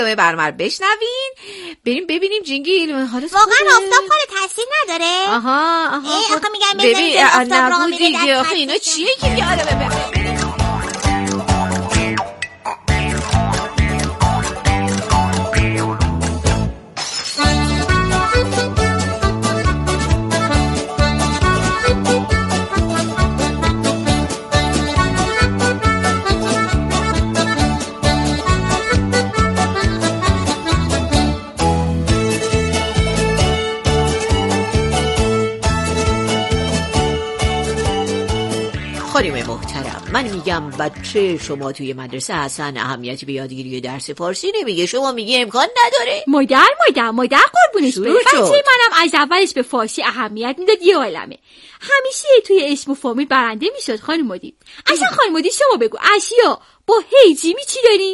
برمر بشنوین. بریم ببینیم جینگیل. حالا واقعا آفتاب کار تاثیر نداره؟ آها آخه میگم ببین آفتاب راه میره. آخه اینا چیه که میگه؟ آره خانم محترم، من میگم بچه شما توی مدرسه اصلا اهمیتی به یادگیری درس فارسی نمیگه. شما میگه امکان نداره. مادر قربونش بره. بچه منم از اولش به فارسی اهمیت میداد یه عالمه. همیشه توی اسم و فامیل برنده میشد خانم مدیر. اصلا خانم مدیر شما بگو اشیا با هیجیمی چی داریم؟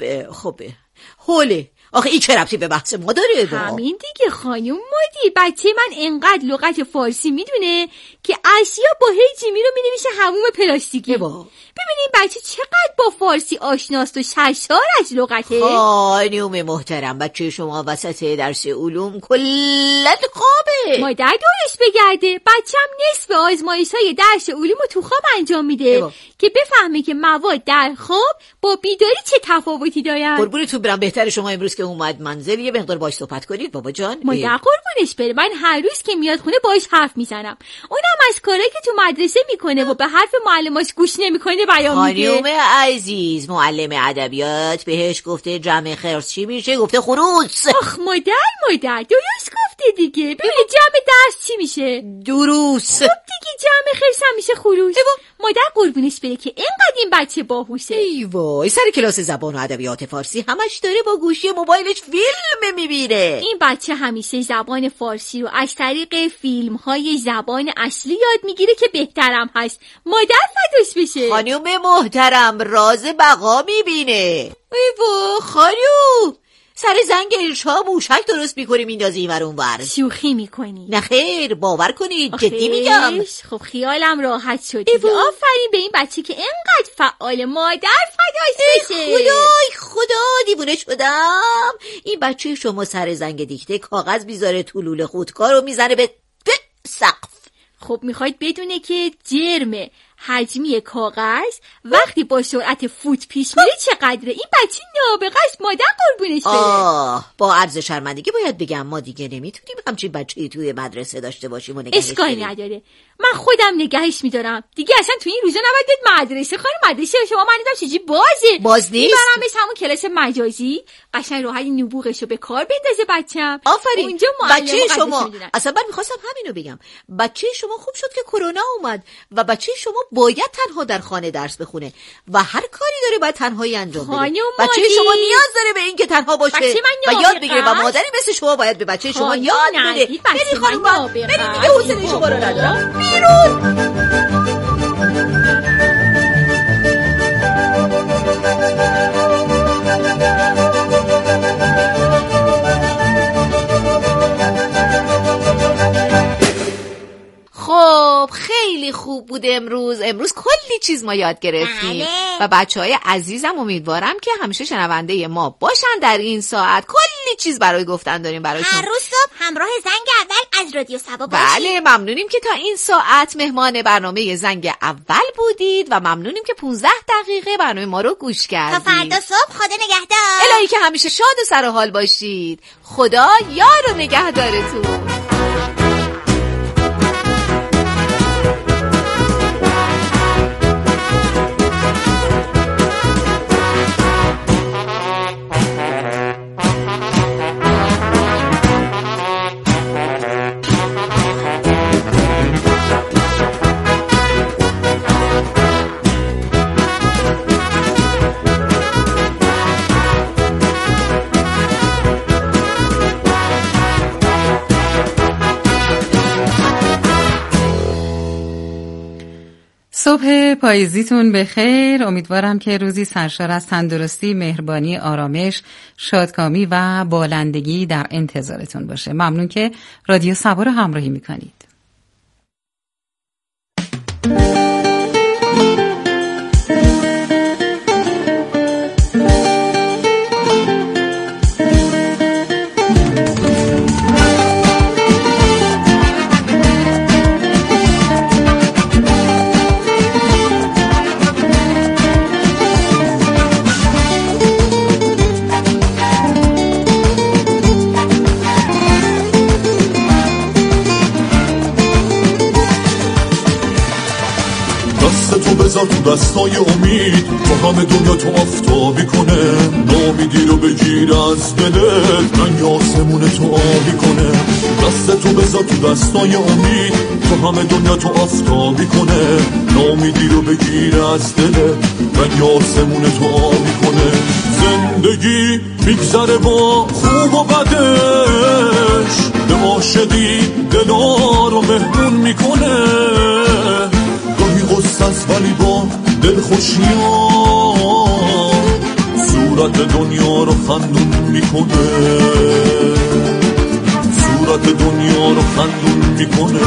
خوبه هوله. آخه این چه ربطی به بحث ما داره؟ همین دیگه خانم مدیر. بچه من انقدر لغت فارسی میدونه که اشیا با هیجیمی رو مینویشه حموم پلاستیکی. ببینین بچه چقدر با فارسی آشناست و شرشار از لغته. خانم محترم، بچه شما وسط درس علوم کلاً خوابه. مادر دورش بگرده. بچه‌م نصف آزمایش‌های درس علوم رو تو خواب انجام میده که بفهمه که مواد در خواب با بیداری چه تفاوتی دارن. قربونتون برم، بهتره شما امروز که اومد منزل یه مقدار باهاش صحبت کنید بابا جان. مادر قربونش بره، من هر روز که میاد خونه باهاش حرف میزنم. اونم از کارایی که تو مدرسه میکنه و به حرف معلماش گوش نمیکنه بیان میده. خانم عزیز، معلم ادبیات بهش گفته جمع خرس چی میشه؟ گفته خروس. آخ مادر درست گفته دیگه. ببین جمع درس چی میشه؟ دروس. خب دیگه جمع خرس هم میشه خروس. مادر قربونش بره که اینقدر این بچه باهوشه. ای وای، سر کلاس زبان و ادبیات فارسی همش داره با گوشی موبایلش فیلم میبینه. این بچه همیشه زبان فارسی رو از طریق فیلم‌های زبان اصلی یاد میگیره که بهترم هست. مادر فداش بشه. خانم محترم راز بقا میبینه. ای وای خانم، سر زنگ ارشا موشک درست میکنی میندازی اینور اونور. شوخی میکنی؟ نه خیر، باور کنید جدی میگم. خب خیالم راحت شد دیگه. آفرین به این بچه که اینقدر فعال. مادر فداش بشه. خدا دیوونه شدم. این بچه شما سر زنگ دیکته کاغذ بیزاره تو لوله خودکار رو میزنه به سقف. خب میخواید بدونه که جرم حجمی کاغذ وقتی با سرعت فوت پیش میره چقدره؟ این بچه نابغه است. مادر قربونش بره. با عرض شرمندگی باید بگم ما دیگه نمیتونیم همچین بچه‌ای توی مدرسه داشته باشیم و نگهش اشکالی نداره، من خودم نگهش میدارم دیگه. اصلا توی این روزا نباید بیاد مدرسه. خانم مدرسه شما من دیدم چجوری باز نیست. میبرمش همون کلاس مجازی، قشنگ راحت نبوغشو به کار بندازه بچه‌م. آفرین. اونجا بچه شما اصلا من می‌خواستم همینو بگم. بچه شما خوب شد که کرونا اومد و بچه شما باید تنها در خانه درس بخونه و هر کاری داره باید تنهایی انجام بده. بچه شما نیاز داره به این که تنها باشه و یاد بگیره و مادری مثل شما باید به بچه شما یاد بده. بریم خانم، بریم دیگه، حوصله شما رو ندارم. بیرون. خب خیلی خوب بود امروز کلی چیز ما یاد گرفتیم و بچهای عزیزم امیدوارم که همیشه شنونده ما باشن در این ساعت. کلی چیز برای گفتن داریم برایشون. هر روز صبح همراه زنگ اول از رادیو سبا باشید. بله، ممنونیم که تا این ساعت مهمان برنامه زنگ اول بودید و ممنونیم که 15 دقیقه برنامه ما رو گوش کردید. تا فردا صبح خدا نگهدار. الهی که همیشه شاد و سر حال باشید. خدا یار و نگهدارتون. صبح پاییزیتون بخیر. امیدوارم که روزی سرشار از تندرستی، مهربانی، آرامش، شادکامی و بالندگی در انتظارتون باشه. ممنون که رادیو سبا رو همراهی میکنید. تو دستای امید، تو همه دنیا تو آفتابی کنه. ناامیدی رو بگیر از دلت، رنگ آسمون تو آبی کنه. دست تو بذار تو دستای امید، تو همه دنیا تو آفتابی کنه. ناامیدی رو بگیر از دلت، رنگ آسمون تو آبی کنه. زندگی میگذره با خوب و بدش، به عاشقی دلا رو مهمون میکنه. گاهی غصه است ولی با دلخوشی‌ها صورت دنیا رو خندون میکنه. صورت دنیا رو خندون میکنه.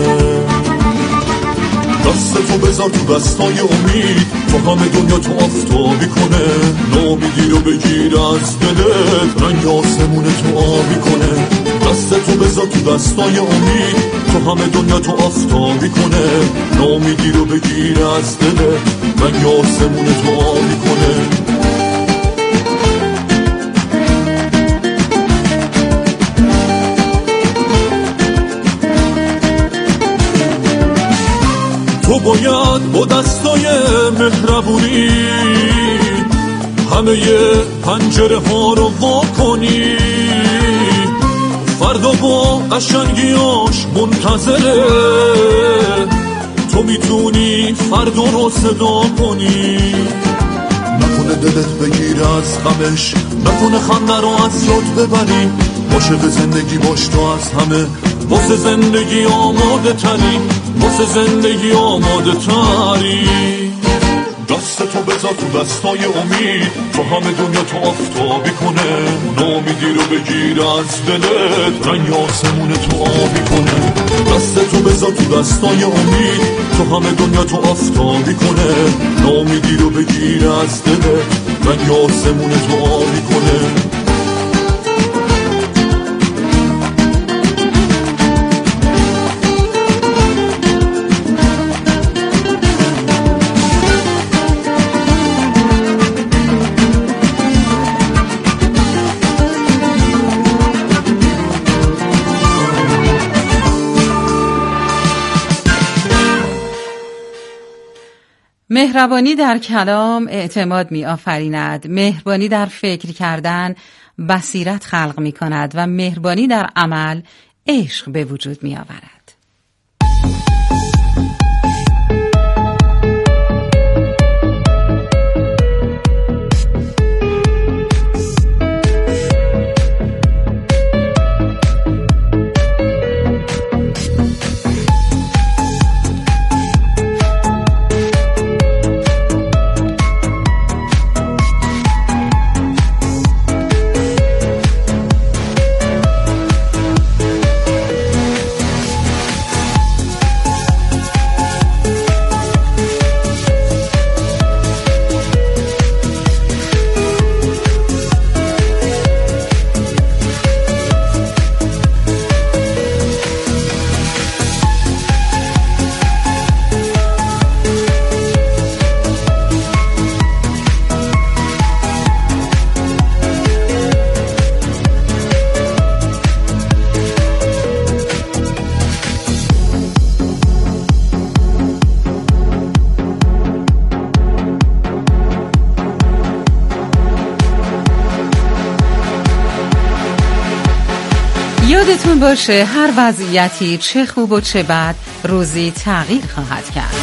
دست تو بذار تو دستای امید، تو همه دنیا تو آفتابی کنه. ناامیدی رو بگیر از دلت، رنگ آسمون تو آبی کنه. دست تو بذار تو دستای امید، تو همه دنیا تو آفتابی کنه. ناامیدی رو بگیر از دلت، رنگ آسمون تو آبی کنه. تو باید با دستای مهربونی همه پنجره ها رو وا کنی. فردا با قشنگیاش منتظره، تو میتونی فردا رو صدا کنی. نکنه دلت بگیر از غمش، نکنه خنده رو از یاد ببری. عاشق زندگی باش تو از همه، واسه زندگی آماده تری، واسه زندگی آماده تری. دست تو بذار تو دستای امید، تو همه دنیا تو آفتابی کنه. ناامیدی رو بگیر از دلت، رنگ آسمون تو آبی کنه. دست تو بذار تو دستای امید، تو همه دنیا تو آفتابی کنه. ناامیدی رو بگیر از دلت، رنگ آسمون تو آبی کنه. مهربانی در کلام اعتماد می آفریند، مهربانی در فکر کردن بصیرت خلق می کند و مهربانی در عمل عشق به وجود می آورد. یادتون باشه هر وضعیتی چه خوب و چه بد روزی تغییر خواهد کرد.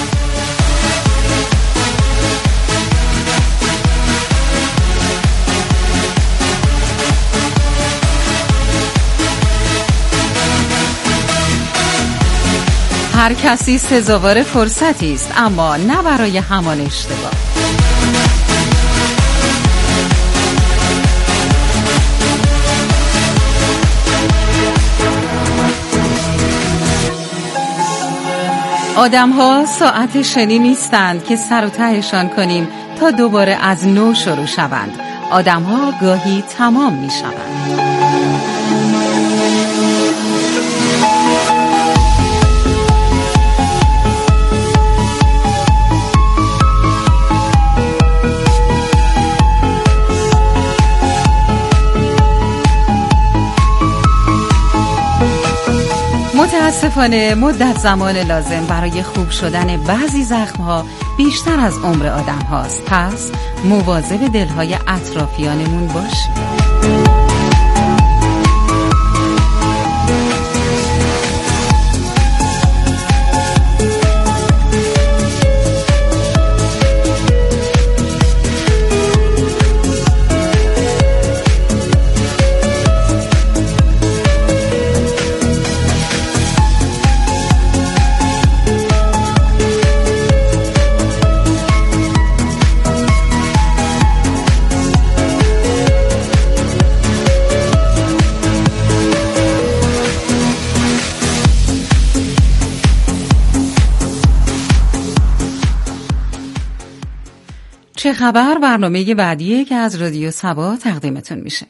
هر کسی سزاوار فرصتی است، اما نه برای همان اشتباه. آدم‌ها ساعت شنی نیستند که سر و تهشان کنیم تا دوباره از نو شروع شوند. آدم‌ها گاهی تمام می‌شوند. متاسفانه مدت زمان لازم برای خوب شدن بعضی زخم‌ها بیشتر از عمر آدم هاست. پس مواظب دلهای اطرافیانمون باشیم. چه خبر برنامه بعدیه که از رادیو سبا تقدیمتون میشه.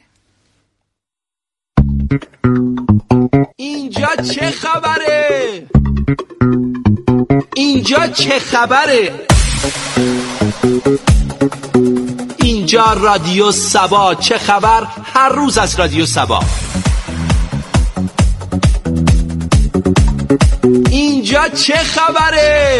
اینجا چه خبره؟ اینجا چه خبره؟ اینجا رادیو سبا. چه خبر؟ هر روز از رادیو سبا. اینجا چه خبره؟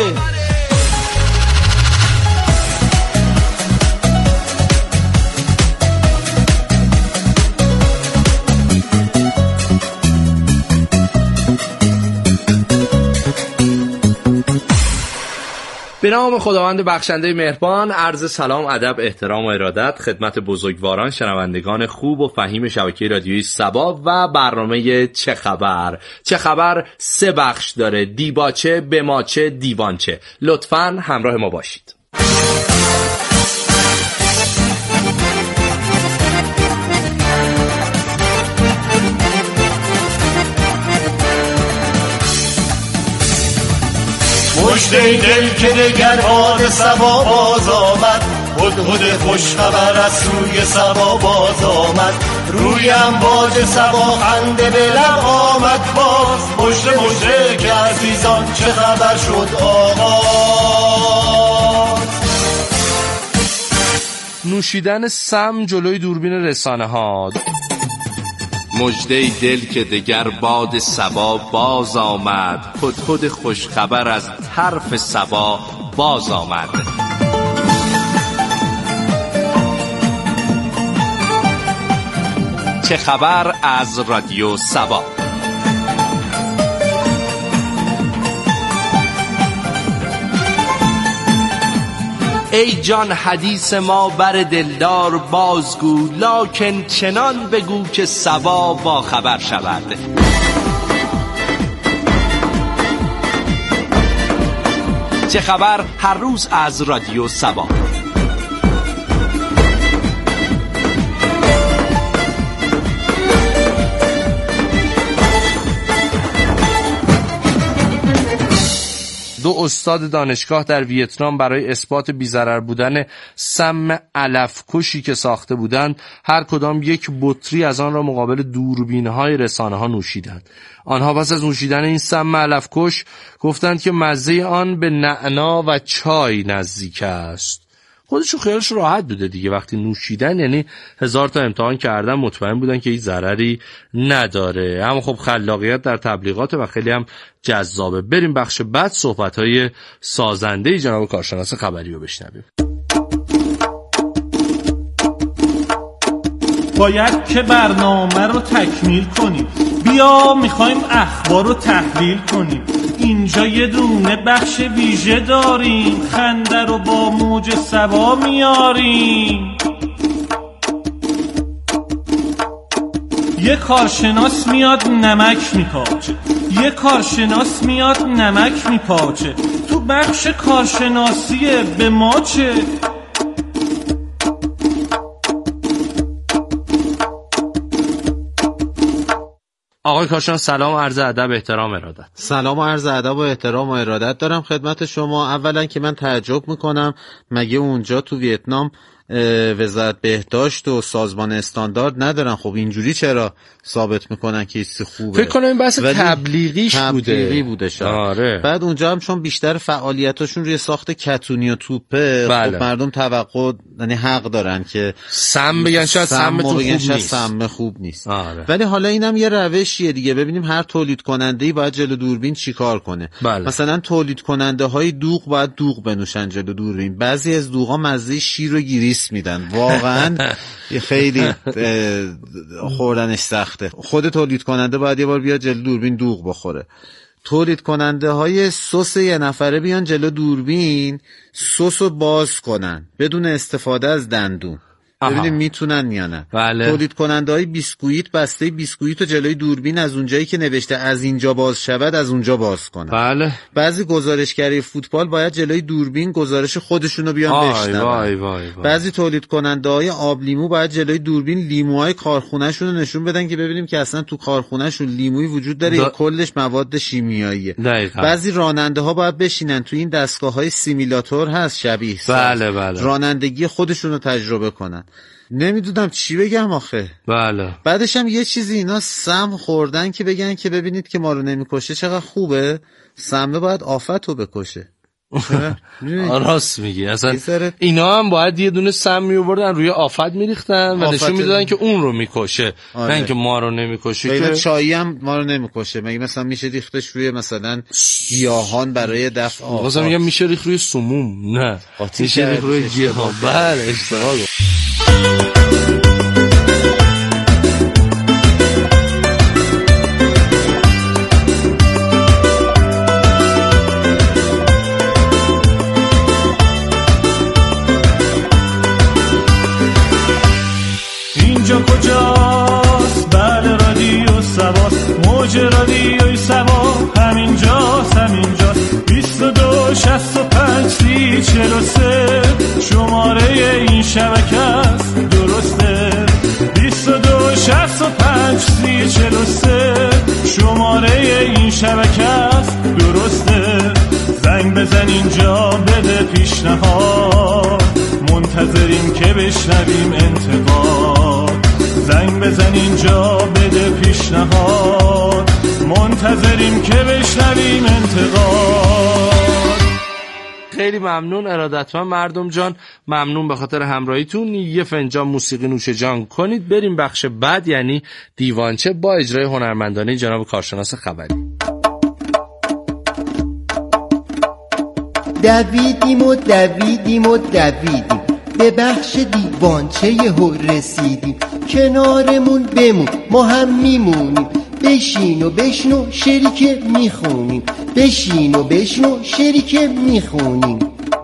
به نام خداوند بخشنده مهربان، عرض سلام، ادب، احترام و ارادت خدمت بزرگواران شنوندگان خوب و فهیم شبکه رادیویی سبا و برنامه چه خبر. چه خبر 3 بخش داره: دیباچه، بماچه، دیوانچه. لطفاً همراه ما باشید. مژده دل که دگر باد صبا باز آمد، هدهد خوش خبر از سوی صبا باز آمد. روی امواج صبا خنده به لب آمد باز. مژده مژده که عزیزان چه خبر شد آغاز. نوشیدن سم جلوی دوربین رسانه ها. مژده دل که دگر باد صبا باز آمد، هدهد خوش خبر از طرف صبا باز آمد. چه خبر از رادیو سبا. ای جان حدیث ما بر دلدار بازگو، لکن چنان بگو که صبا با خبر شود. چه خبر هر روز از رادیو سبا. دو استاد دانشگاه در ویتنام برای اثبات بی‌ضرر بودن سم علف‌کشی که ساخته بودند، هر کدام یک بطری از آن را مقابل دوربین‌های رسانه‌ها نوشیدند. آنها پس از نوشیدن این سم علف‌کش گفتند که مزه آن به نعنا و چای نزدیک است. خودشون خیالش راحت بوده دیگه، وقتی نوشیدن یعنی 1000 تا امتحان کردن مطمئن بودن که هیچ ضرری نداره. اما خب خلاقیت در تبلیغات و خیلی هم جذابه. بریم بخش بعد، صحبت‌های سازنده جناب کارشناس خبری رو بشنویم. باید که برنامه رو تکمیل کنیم، بیا میخوایم اخبار رو تحلیل کنیم. اینجا یه دونه بخش ویژه داریم، خنده رو با موج صبا میاریم. یه کارشناس میاد نمک میپاچه، یه کارشناس میاد نمک میپاچه. تو بخش کارشناسی به ما چه؟ آقای کارشناس سلام، عرض ادب، احترام، ارادت. سلام و عرض ادب و احترام و ارادت دارم خدمت شما. اولا که من تعجب میکنم، مگه اونجا تو ویتنام وزارت بهداشت و سازمان استاندارد ندارن؟ خب اینجوری چرا ثابت میکنن که چیز خوبه؟ فکر کنم این بحث تبلیغیش بوده. آره. بعد اونجا هم چون بیشتر فعالیتاشون روی ساخت کتونی و توپه، بله. خب مردم توقع یعنی حق دارن که سم بگن شاید سم خوب نیست. ولی حالا اینم یه روشیه دیگه. ببینیم هر تولید کننده‌ای باید جلو دوربین چیکار کنه. مثلا تولید کننده های دوغ باید دوغ بنوشن جلو دوربین. بعضی از دوغا مزه شیر و گریس میدن، واقعا خیلی خوردنش سخته. خود تولید کننده باید یه بار بیاد جلو دوربین دوغ بخوره. تولید کننده های سس یه نفره بیان جلو دوربین سس رو باز کنن بدون استفاده از دندون، ببینیم میتونن یا نه. تولید کننده های بیسکویت بسته بیسکویت رو جلوی دوربین از اونجایی که نوشته از اینجا باز شود از اونجا باز کنن. بعضی گزارشگری فوتبال باید جلوی دوربین گزارش خودشونو بیان بشنون. بعضی تولید کننده های آب لیمو باید جلوی دوربین لیموهای کارخونه‌شون رو نشون بدن که ببینیم که اصلا تو کارخونه‌شون لیمویی وجود داره یا کلش مواد شیمیاییه. بعضی راننده ها باید بشینن تو این دستگاه‌های سیمیلاتور هست شبیه رانندگی خودشون رو تجربه کنن. نمیدونم چی بگم آخه. بعدش هم یه چیزی اینا سم خوردن که بگن که ببینید که ما رو نمیکشه چقدر خوبه. سمه باید آفت رو بکشه. راست میگی. اصلا اینا هم باید یه دونه سم میوردن روی آفت میریختن و نشون میدادن که اون رو میکشه، نه اینکه ما رو نمیکشه. که چایی هم ما رو نمیکشه. مگه مثلا میشه ریختش روی مثلا گیاهان برای دفع آفات؟ مثلا میگم میشه ریخت روی سموم، نه میشه ریخت روی گیاهان. بله اشتباه. اینجا کجاست؟ بله رادیو سباست، موج رادیوی سبا همینجاست 22 65 30 43 شماره این شبکه است درسته. 22 65 30 43 شماره این شبکه است درسته. زنگ بزن اینجا بده پیشنهاد، منتظریم که بشنویم انتقاد. زنگ بزن اینجا بده پیشنهاد، منتظریم که بشنویم انتقاد. خیلی ممنون ارادتمند مردم جان، ممنون به خاطر همراهیتون. یه فنجان موسیقی نوش جان کنید بریم بخش بعد، یعنی دیوانچه با اجرای هنرمندانه جناب کارشناس خبری. دویدیم به بخش دیوانچه یهو رسیدیم. کنارمون بمون ما هم میمونیم، بشین و بشنو شریک میخونیم، بشین و بشنو شریک میخونیم.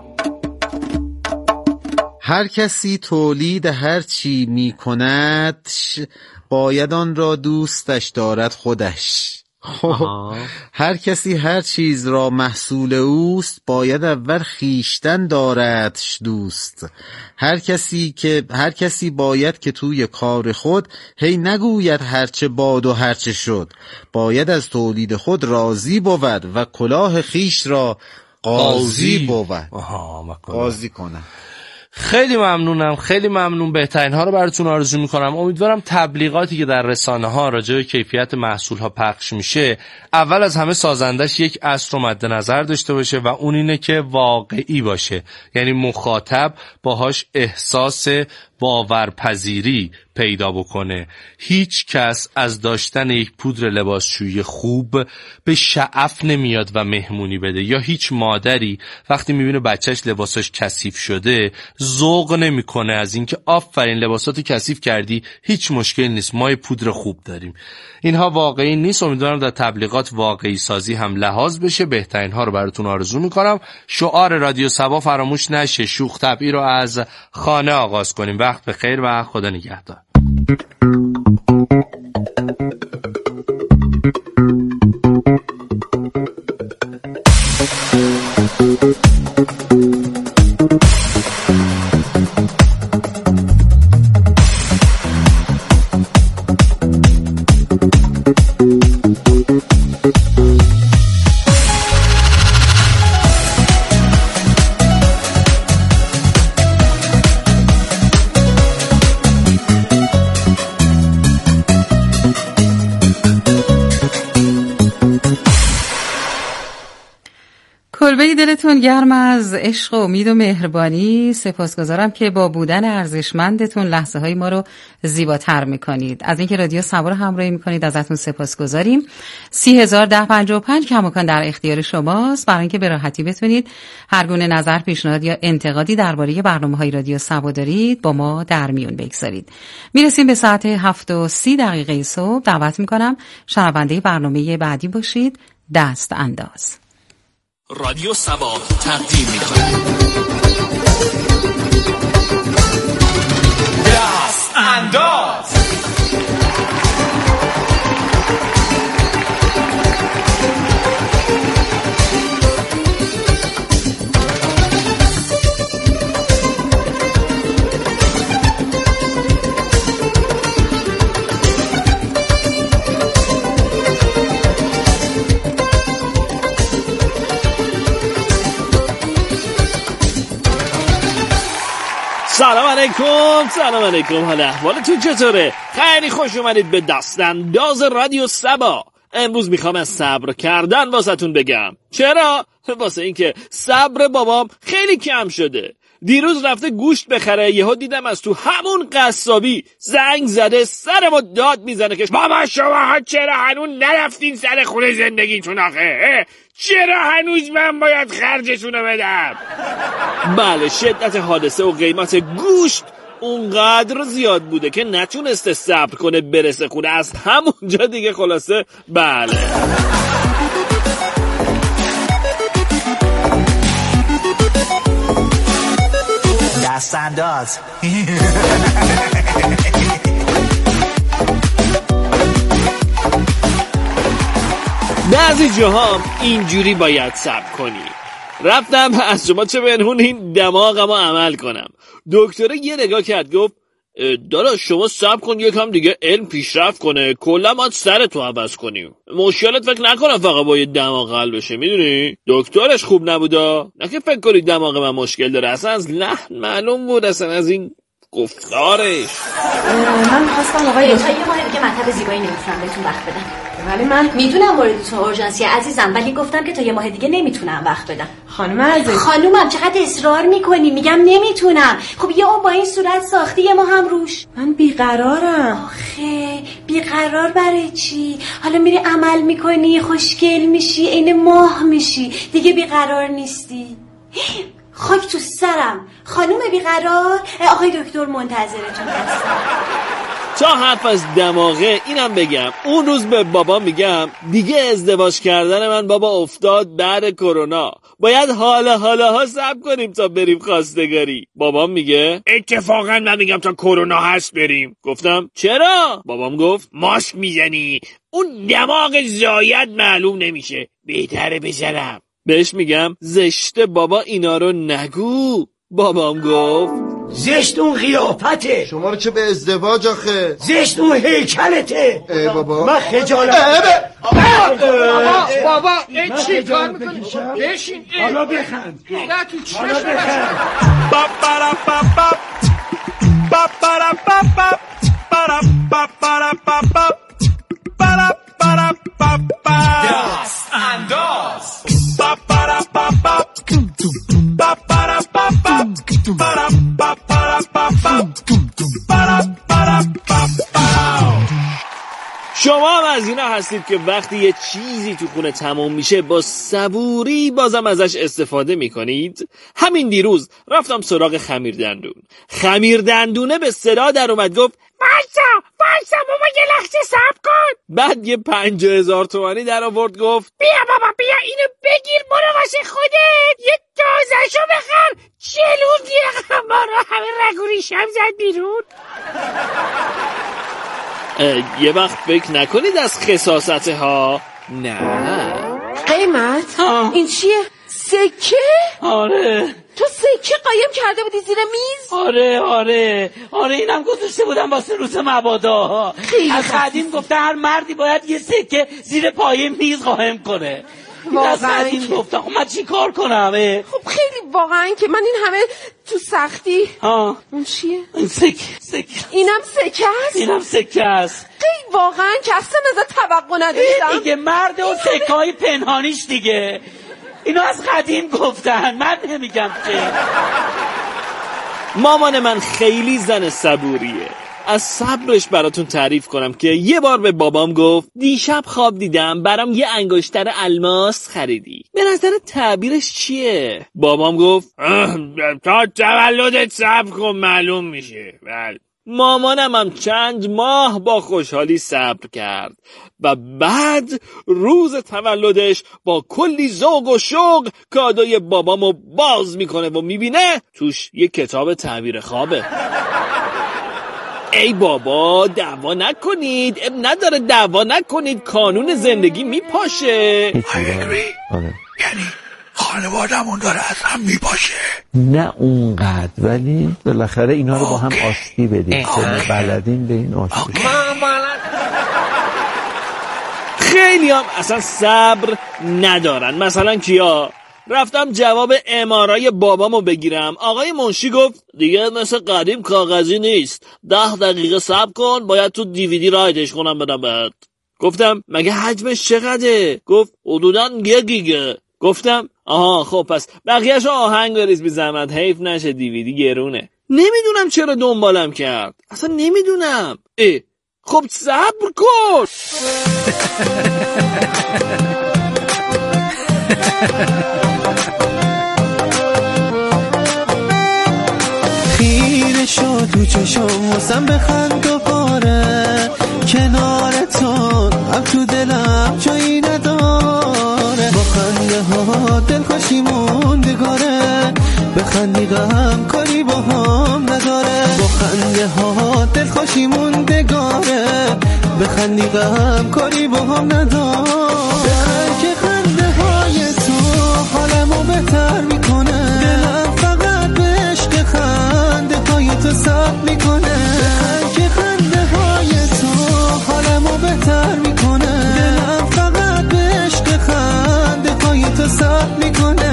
هر کسی تولید هر چی میکند باید آن را دوستش دارد خودش. هر کسی هر چیز را محصول اوست باید اول خیشتن داردش دوست. هر کسی باید که توی کار خود هی نگوید هرچه باد و هرچه شد. باید از تولید خود راضی بود و کلاه خیش را قاضی بود. قاضی کنه. خیلی ممنونم، خیلی ممنون. بهترین ها رو براتون آرزو میکنم. امیدوارم تبلیغاتی که در رسانه ها راجع به کیفیت محصول ها پخش میشه اول از همه سازندش یک اصل رو مد نظر داشته باشه و اون اینه که واقعی باشه، یعنی مخاطب باهاش احساس باورپذیری پیدا بکنه. هیچ کس از داشتن یک پودر لباسشویی خوب به شعف نمیاد و مهمونی بده، یا هیچ مادری وقتی میبینه بچهش لباسش کثیف شده ذوق نمیکنه از اینکه آفرین لباساتو کثیف کردی، هیچ مشکل نیست، ما پودر خوب داریم. اینها واقعی نیست. امیدوارم در تبلیغات واقعی سازی هم لحاظ بشه. بهترین ها رو براتون آرزو میکنم. شعار رادیو سبا فراموش نشه، شوخ طبعی رو از خانه آغاز کنیم. وقت بخیر و خدا نگهدار. کلبه دلتون گرم از عشق و امید و مهربانی. سپاسگزارم که با بودن ارزشمندتون لحظه های ما رو زیباتر میکنید. از اینکه رادیو سبا رو همراهی میکنید ازتون سپاسگزاریم. 301055 کماکان در اختیار شماست برای اینکه به راحتی بتونید هر گونه نظر، پیشنهاد یا انتقادی درباره برنامه‌های رادیو سبا دارید با ما در میون بگذارید. میرسیم به ساعت 7:30 صبح. دعوت میکنم شنونده برنامه بعدی باشید. دست انداز. رادیو سبا تقدیم میکنه دست انداز. سلام علیکم. حال احوالتون چطوره؟ خیلی خوش اومدید به دست انداز رادیو سبا. امروز میخوام از صبر کردن واسهتون بگم. چرا؟ واسه اینکه صبر بابام خیلی کم شده. دیروز رفته گوشت بخره، یهو دیدم از تو همون قصابی زنگ زده سر ما داد میزنه که بابا شما چرا هنوز نرفتین سر خونه زندگیتون آخه؟ چرا هنوز من باید خرجشونو بدم؟ بله، شدت حادثه و قیمت گوشت اونقدر زیاد بوده که نتونسته صبر کنه برسه خونه. از همونجا دیگه خلاصه بله دست انداز. بعضی جاها اینجوری باید صبر کنی. رفتم از شما چه بنهون این دماغمو عمل کنم. دکتر یه نگاه کرد گفت داداش شما صبر کن یکم دیگه علم پیشرفت کنه، کلا ما سرتو عوض کنیم. مشکلت فکر نکنم فقط با یه دماغ حل بشه، میدونی؟ دکترش خوب نبودا، نه که فکر کنی دماغ من مشکل داره، اصلا از لحن معلوم بود، اصلا از این گفتارش. من می‌خواستم آقای تا یه ماه دیگه مطب زیبایی نمیتونم بهتون وقت بدم. ولی من میدونم موردتون اورژانسی عزیزم، ولی گفتم که تا یه ماه دیگه نمیتونم وقت بدم. خانم عزیز، خانومم چقدر اصرار میکنی؟ میگم نمیتونم. خب یه اون با این صورت ساختی یه ما هم روش. من بیقرارم. آخه بیقرار برای چی؟ حالا میری عمل میکنی، خوشگل میشی، عین ماه میشی، دیگه بیقرار نیستی. خاک تو سرم خانوم بیقرار. آقای دکتر منتظرتون هستم. تا حرف از دماغه اینم بگم، اون روز به بابا میگم دیگه ازدواج کردن من بابا افتاد بعد کرونا، باید حالا صبر کنیم تا بریم خواستگاری. بابام میگه اتفاقا من میگم تا کرونا هست بریم. گفتم چرا؟ بابام گفت ماسک میزنی، اون دماغ زاید معلوم نمیشه، بهتره بزنم. بهش میگم زشته بابا اینا رو نگو. بابام گفت زشت اون قیافته. شما رو چه به ازدواج آخه؟ زشت اون هیکلته. بابا من خجالت. بابا این چی کار میکنی؟ بشین. حالا بخند. نه تو چشم دست انداز. شما هم از اینا هستید که وقتی یه چیزی تو خونه تمام میشه با صبوری بازم ازش استفاده میکنید؟ همین دیروز رفتم سراغ خمیر دندونه به صدا در اومد گفت وایسا بابا یه لحظه صبر کن. بعد یه 50,000 تومانی در آورد گفت بیا بابا بیا اینو بگیر برو واسه خودت، یه تازه‌شو بخر. چلو دیگه ما رو همه رگوریش هم زد بیرون. یه وقت فکر نکنید از خساسته ها. نه قیمت این چیه؟ سکه؟ آره. تو سکه قایم کرده بودی زیر میز؟ آره اینم گذاشته بودم واسه روز مبادا. از قدیم گفته هر مردی باید یه سکه زیر پایه میز قایم کنه. واقعا این گفتم خب من چی کار کنم؟ خب خیلی واقعا که من این همه تو سختی. اون چیه؟ این سکه. اینم سکه است؟ اینم سکه است. خیلی واقعا که اصلا ازت توقع نداشتم. دیگه مرد و سکه های پنهانیش دیگه. اینو از قدیم گفتن، من نمیگم که. مامان من خیلی زن صبوریه. از صبرش براتون تعریف کنم که یه بار به بابام گفت دیشب خواب دیدم برام یه انگشتر الماس خریدی. به نظر تعبیرش چیه؟ بابام گفت تا تولدت صبر کن معلوم میشه. بله. مامانم هم چند ماه با خوشحالی صبر کرد و بعد روز تولدش با کلی ذوق و شوق کادوی بابامو باز میکنه و میبینه توش یه کتاب تعبیر خوابه. ای بابا دعوا نکنید، نداره دعوا نکنید، کانون زندگی میپاشه. یعنی خانوادمون داره از هم میپاشه. نه اونقدر، ولی بالاخره اینا رو با هم آشتی بدیم. بلدین به این آشتی. خیلی هم اصلا صبر ندارن. مثلا کیا؟ رفتم جواب امارای بابامو بگیرم. آقای منشی گفت دیگه مثل قدیم کاغذی نیست، 10 دقیقه صبر کن، باید تو دیویدی رایتش کنم بدم بهت. گفتم مگه حجمش چقدره؟ گفت حدوداً 1 گیگه. گفتم آها خب پس بقیه‌اش آهنگ بریز بی زحمت، حیف نشه دیویدی گرونه. نمیدونم چرا دنبالم کرد، اصلا نمیدونم. خب صبر کن. خیره شد تو چشم واسم بخند دوباره، کنارتون هم تو دلم جایی نداره. با خنده ها دلخوشی موندگاره، بخندی غم کاری با هم نداره. با خنده ها دلخوشی موندگاره، بخندی غم کاری با هم نداره. بخند که خنده های تو حالمو بهتر میکنه، دلم فقط به عشق خنده های تو صبر میکنه. بخند که خنده های تو حالمو بهتر میکنه، دلم فقط به عشق خنده های تو صبر میکنه.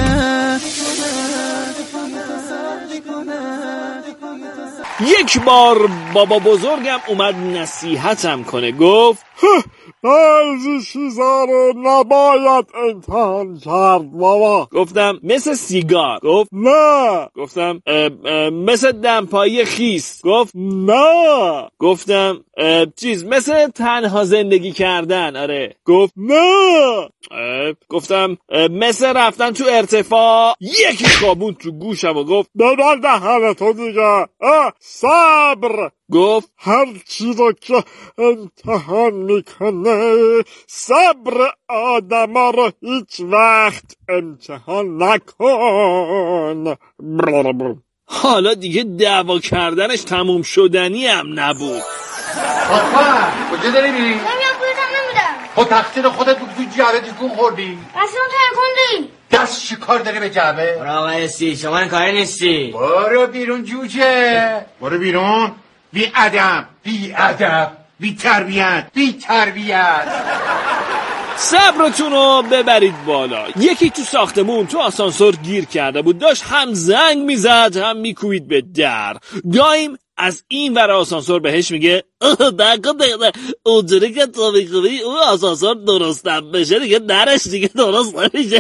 یک بار بابا بزرگم اومد نصیحتم کنه. گفت بعضی چیزا رو نباید امتحان کرد بابا. گفتم مثل سیگار؟ گفت نه. گفتم مثل دمپایی خیس؟ گفت نه. گفتم مثل تنها زندگی کردن؟ آره. گفت نه. گفتم مثل رفتن تو ارتفاع؟ یکی خوابون تو گوشم و گفت ببر دهنتو دیگه، صبر. گفت هر چیزو که امتحان میکنه صبر آدما رو هیچ وقت امتحان نکن. حالا دیگه دعوا کردنش تموم شدنی هم نبود. آفر کجا داری میری؟ نمیام بودم نمیدم. خود تقصیر خودت بود، تو جعبه تکون خوردی. اصلا ترکوندی. دست چی کار داری به جعبه؟ برو آقای سی، شما این کاری نیستی. برو بیرون جوجه، برو بیرون. بی ادب، بی ادب، بی تربیت، بی تربیت. صبرتون رو ببرید بالا. یکی تو ساختمون تو آسانسور گیر کرده بود، داشت هم زنگ میزد هم میکوبید به در. دایم از این ور آسانسور بهش میگه اونجوری که تو میکوبی اون آسانسور درستم بشه دیگه درش دیگه درست نمیشه.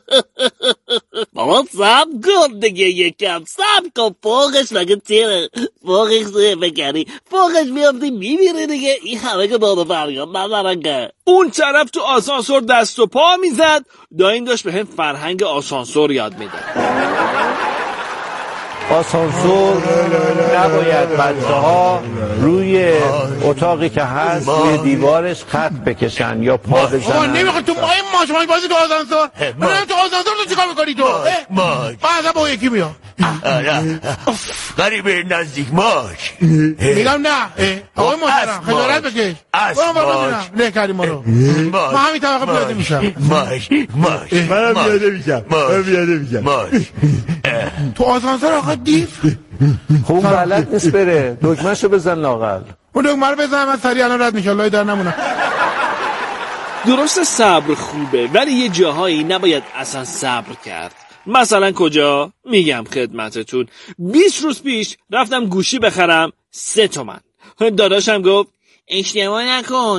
بابا صبر کن دیگه، یکم صبر کن. فوقش مگه تیره؟ فوقش بکنی فوقش میافتی میمیره دیگه. این همه که داده فریاد ندارن که. اون طرف تو آسانسور دست و پا میزد. دایم داشت به هم فرهنگ آسانسور یاد میداد. آسانسور نباید بچه‌ها روی اتاقی که هست روی دیوارش خط بکشن یا پا بزنن. نمیخواد تو ماش بازی تو آسانسور. من تو آسانسور تو چیکار می‌کنی تو؟ بعدا با یکی میام. غریبه نزدیک ماش. میگم نه. آقای محترم خجالت بکش. ماش نه کردی ما رو. ما همین طبقه پیاده میشم. ماش منم پیاده میشم. ماش تو آسانسور آقا دیف. خوب بلد نیست بره، دکمه‌شو بزن لااقل. اون دکمه رو بزن، من سریع الان رد میشم، لای در نمونم. درست صبر خوبه ولی یه جاهایی نباید اصلا صبر کرد. مثلا کجا؟ میگم خدمتتون. 20 روز پیش رفتم گوشی بخرم 3 تومن. داداشم گفت اشتباه نکن